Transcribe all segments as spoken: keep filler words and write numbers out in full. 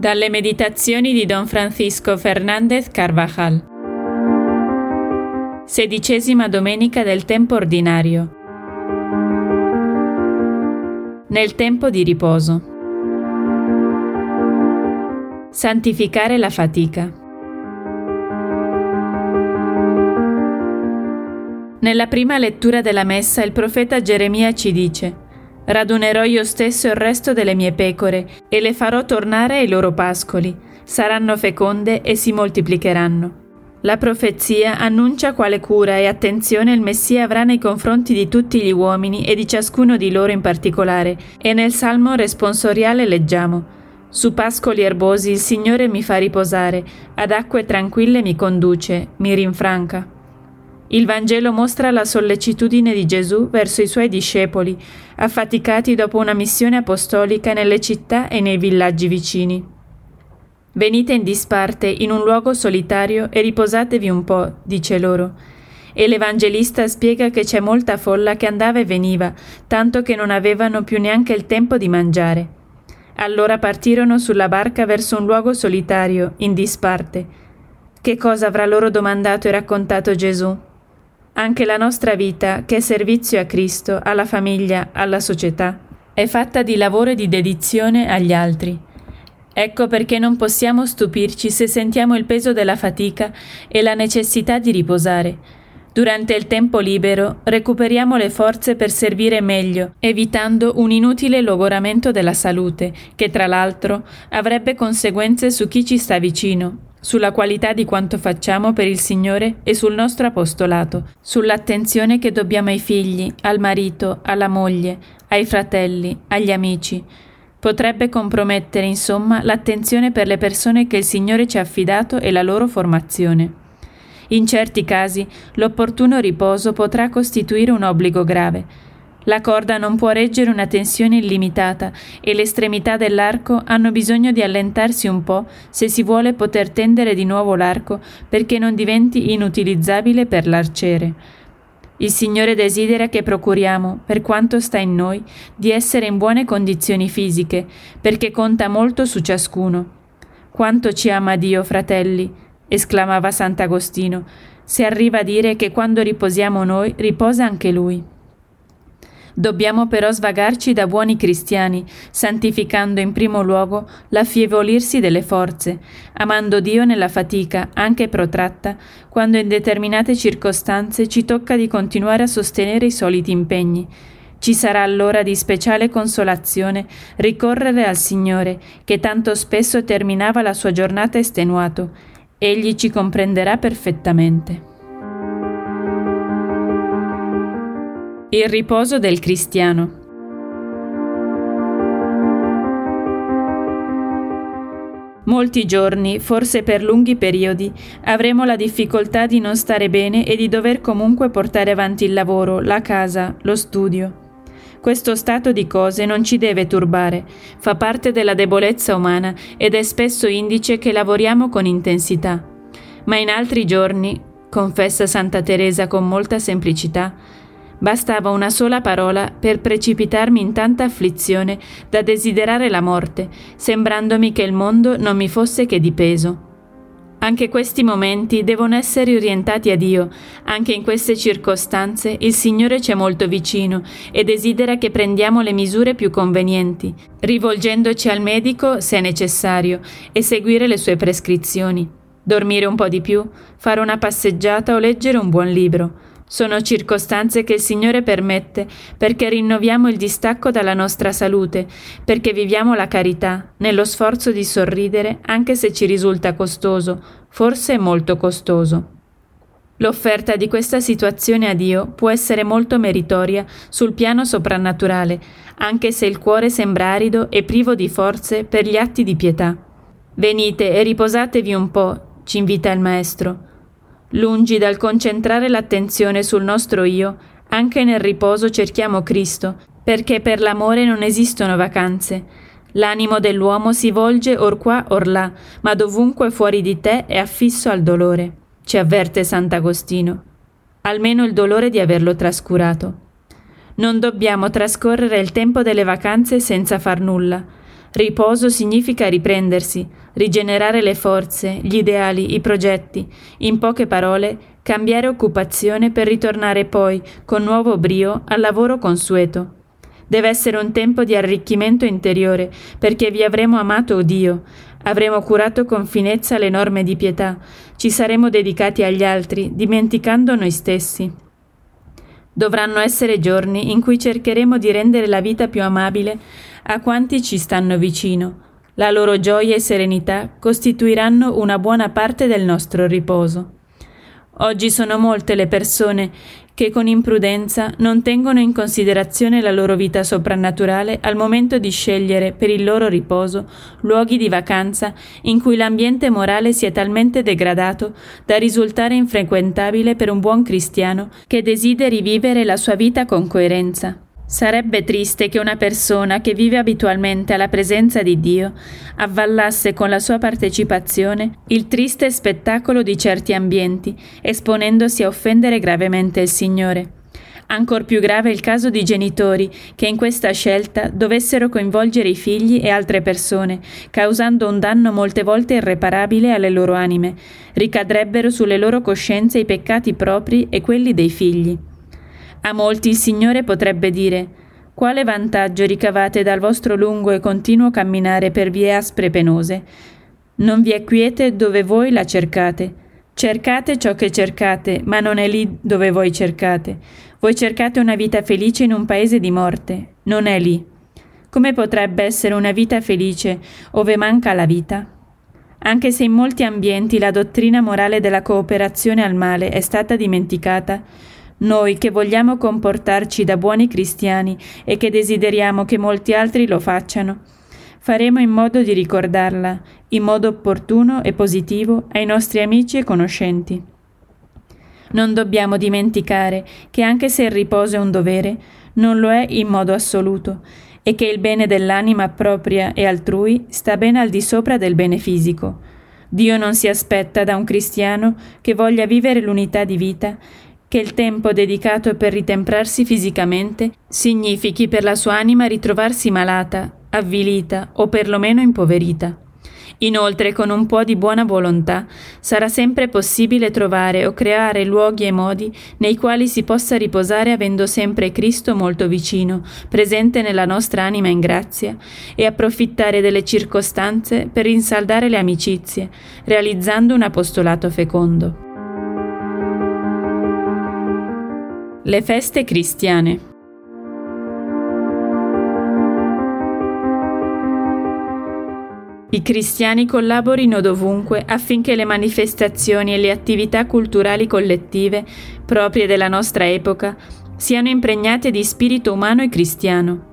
Dalle meditazioni di Don Francisco Fernández Carvajal. Sedicesima domenica del tempo ordinario. Nel tempo di riposo. Santificare la fatica. Nella prima lettura della Messa il profeta Geremia ci dice: «Radunerò io stesso il resto delle mie pecore e le farò tornare ai loro pascoli, saranno feconde e si moltiplicheranno». La profezia annuncia quale cura e attenzione il Messia avrà nei confronti di tutti gli uomini e di ciascuno di loro in particolare, e nel Salmo responsoriale leggiamo: «Su pascoli erbosi il Signore mi fa riposare, ad acque tranquille mi conduce, mi rinfranca». Il Vangelo mostra la sollecitudine di Gesù verso i suoi discepoli, affaticati dopo una missione apostolica nelle città e nei villaggi vicini. «Venite in disparte in un luogo solitario e riposatevi un po'», dice loro. E l'Evangelista spiega che c'è molta folla che andava e veniva, tanto che non avevano più neanche il tempo di mangiare. Allora partirono sulla barca verso un luogo solitario, in disparte. Che cosa avrà loro domandato e raccontato Gesù? Anche la nostra vita, che è servizio a Cristo, alla famiglia, alla società, è fatta di lavoro e di dedizione agli altri. Ecco perché non possiamo stupirci se sentiamo il peso della fatica e la necessità di riposare. Durante il tempo libero recuperiamo le forze per servire meglio, evitando un inutile logoramento della salute, che tra l'altro avrebbe conseguenze su chi ci sta vicino, sulla qualità di quanto facciamo per il Signore e sul nostro apostolato, sull'attenzione che dobbiamo ai figli, al marito, alla moglie, ai fratelli, agli amici. Potrebbe compromettere, insomma, l'attenzione per le persone che il Signore ci ha affidato e la loro formazione. In certi casi, l'opportuno riposo potrà costituire un obbligo grave. La corda non può reggere una tensione illimitata e le estremità dell'arco hanno bisogno di allentarsi un po' se si vuole poter tendere di nuovo l'arco perché non diventi inutilizzabile per l'arciere. Il Signore desidera che procuriamo, per quanto sta in noi, di essere in buone condizioni fisiche, perché conta molto su ciascuno. «Quanto ci ama Dio, fratelli!» esclamava Sant'Agostino. «Se arriva a dire che quando riposiamo noi, riposa anche Lui». Dobbiamo però svagarci da buoni cristiani, santificando in primo luogo l'affievolirsi delle forze, amando Dio nella fatica, anche protratta, quando in determinate circostanze ci tocca di continuare a sostenere i soliti impegni. Ci sarà allora di speciale consolazione ricorrere al Signore, che tanto spesso terminava la sua giornata estenuato. Egli ci comprenderà perfettamente. Il riposo del cristiano. Molti giorni, forse per lunghi periodi, avremo la difficoltà di non stare bene e di dover comunque portare avanti il lavoro, la casa, lo studio. Questo stato di cose non ci deve turbare, fa parte della debolezza umana ed è spesso indice che lavoriamo con intensità. Ma in altri giorni, confessa Santa Teresa con molta semplicità, bastava una sola parola per precipitarmi in tanta afflizione da desiderare la morte, sembrandomi che il mondo non mi fosse che di peso. Anche questi momenti devono essere orientati a Dio. Anche in queste circostanze il Signore c'è molto vicino e desidera che prendiamo le misure più convenienti, rivolgendoci al medico se è necessario e seguire le sue prescrizioni. Dormire un po' di più, fare una passeggiata o leggere un buon libro. Sono circostanze che il Signore permette perché rinnoviamo il distacco dalla nostra salute, perché viviamo la carità, nello sforzo di sorridere anche se ci risulta costoso, forse molto costoso. L'offerta di questa situazione a Dio può essere molto meritoria sul piano soprannaturale, anche se il cuore sembra arido e privo di forze per gli atti di pietà. «Venite e riposatevi un po'», ci invita il Maestro. Lungi dal concentrare l'attenzione sul nostro io, anche nel riposo cerchiamo Cristo, perché per l'amore non esistono vacanze. L'animo dell'uomo si volge or qua or là, ma dovunque fuori di te è affisso al dolore, ci avverte Sant'Agostino. Almeno il dolore di averlo trascurato. Non dobbiamo trascorrere il tempo delle vacanze senza far nulla. Riposo significa riprendersi, rigenerare le forze, gli ideali, i progetti, in poche parole, cambiare occupazione per ritornare poi, con nuovo brio, al lavoro consueto. Deve essere un tempo di arricchimento interiore, perché vi avremo amato Dio, avremo curato con finezza le norme di pietà, ci saremo dedicati agli altri, dimenticando noi stessi. Dovranno essere giorni in cui cercheremo di rendere la vita più amabile a quanti ci stanno vicino. La loro gioia e serenità costituiranno una buona parte del nostro riposo. Oggi sono molte le persone che con imprudenza non tengono in considerazione la loro vita soprannaturale al momento di scegliere per il loro riposo luoghi di vacanza in cui l'ambiente morale sia talmente degradato da risultare infrequentabile per un buon cristiano che desideri vivere la sua vita con coerenza. Sarebbe triste che una persona che vive abitualmente alla presenza di Dio avvallasse con la sua partecipazione il triste spettacolo di certi ambienti, esponendosi a offendere gravemente il Signore. Ancor più grave è il caso di genitori che in questa scelta dovessero coinvolgere i figli e altre persone, causando un danno molte volte irreparabile alle loro anime. Ricadrebbero sulle loro coscienze i peccati propri e quelli dei figli. A molti il Signore potrebbe dire: «Quale vantaggio ricavate dal vostro lungo e continuo camminare per vie aspre e penose? Non vi è quiete dove voi la cercate. Cercate ciò che cercate, ma non è lì dove voi cercate. Voi cercate una vita felice in un paese di morte, non è lì. Come potrebbe essere una vita felice ove manca la vita?» Anche se in molti ambienti la dottrina morale della cooperazione al male è stata dimenticata, noi che vogliamo comportarci da buoni cristiani e che desideriamo che molti altri lo facciano, faremo in modo di ricordarla, in modo opportuno e positivo, ai nostri amici e conoscenti. Non dobbiamo dimenticare che anche se il riposo è un dovere, non lo è in modo assoluto, e che il bene dell'anima propria e altrui sta ben al di sopra del bene fisico. Dio non si aspetta da un cristiano che voglia vivere l'unità di vita che il tempo dedicato per ritemprarsi fisicamente significhi per la sua anima ritrovarsi malata, avvilita o perlomeno impoverita. Inoltre, con un po' di buona volontà, sarà sempre possibile trovare o creare luoghi e modi nei quali si possa riposare avendo sempre Cristo molto vicino, presente nella nostra anima in grazia, e approfittare delle circostanze per rinsaldare le amicizie, realizzando un apostolato fecondo. Le feste cristiane. I cristiani collaborino dovunque affinché le manifestazioni e le attività culturali collettive proprie della nostra epoca siano impregnate di spirito umano e cristiano.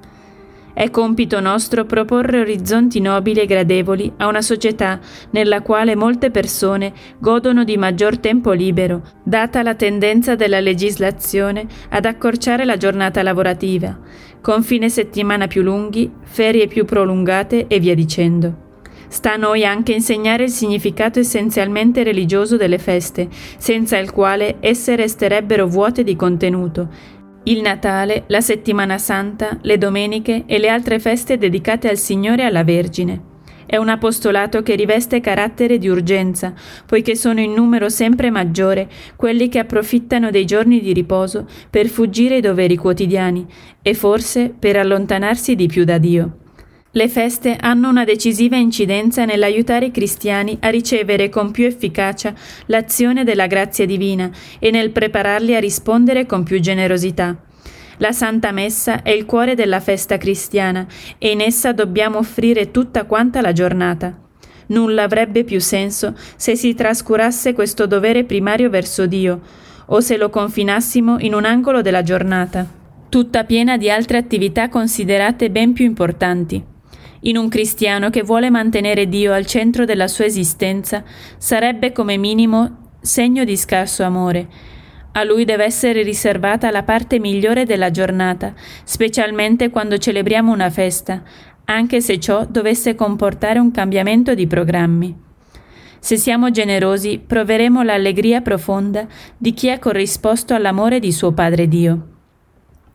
È compito nostro proporre orizzonti nobili e gradevoli a una società nella quale molte persone godono di maggior tempo libero, data la tendenza della legislazione ad accorciare la giornata lavorativa, con fine settimana più lunghi, ferie più prolungate e via dicendo. Sta a noi anche insegnare il significato essenzialmente religioso delle feste, senza il quale esse resterebbero vuote di contenuto. Il Natale, la Settimana Santa, le domeniche e le altre feste dedicate al Signore e alla Vergine. È un apostolato che riveste carattere di urgenza, poiché sono in numero sempre maggiore quelli che approfittano dei giorni di riposo per fuggire ai doveri quotidiani e forse per allontanarsi di più da Dio. Le feste hanno una decisiva incidenza nell'aiutare i cristiani a ricevere con più efficacia l'azione della grazia divina e nel prepararli a rispondere con più generosità. La Santa Messa è il cuore della festa cristiana e in essa dobbiamo offrire tutta quanta la giornata. Nulla avrebbe più senso se si trascurasse questo dovere primario verso Dio o se lo confinassimo in un angolo della giornata, tutta piena di altre attività considerate ben più importanti. In un cristiano che vuole mantenere Dio al centro della sua esistenza sarebbe come minimo segno di scarso amore. A lui deve essere riservata la parte migliore della giornata, specialmente quando celebriamo una festa, anche se ciò dovesse comportare un cambiamento di programmi. Se siamo generosi, proveremo l'allegria profonda di chi ha corrisposto all'amore di suo Padre Dio.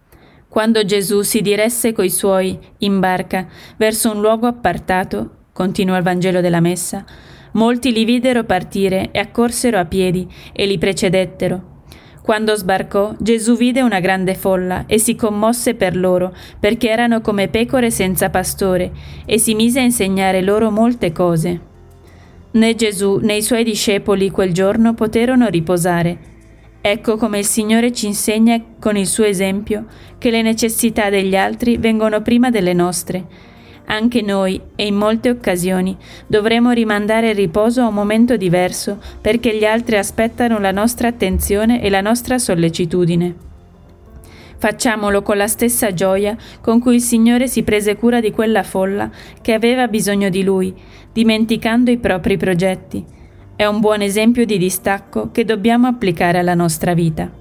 Quando Gesù si diresse coi suoi in barca verso un luogo appartato, continua il Vangelo della Messa, molti li videro partire e accorsero a piedi e li precedettero. Quando sbarcò, Gesù vide una grande folla e si commosse per loro, perché erano come pecore senza pastore, e si mise a insegnare loro molte cose. Né Gesù né i suoi discepoli quel giorno poterono riposare. Ecco come il Signore ci insegna con il suo esempio che le necessità degli altri vengono prima delle nostre. Anche noi, e in molte occasioni, dovremo rimandare il riposo a un momento diverso perché gli altri aspettano la nostra attenzione e la nostra sollecitudine. Facciamolo con la stessa gioia con cui il Signore si prese cura di quella folla che aveva bisogno di Lui, dimenticando i propri progetti. È un buon esempio di distacco che dobbiamo applicare alla nostra vita.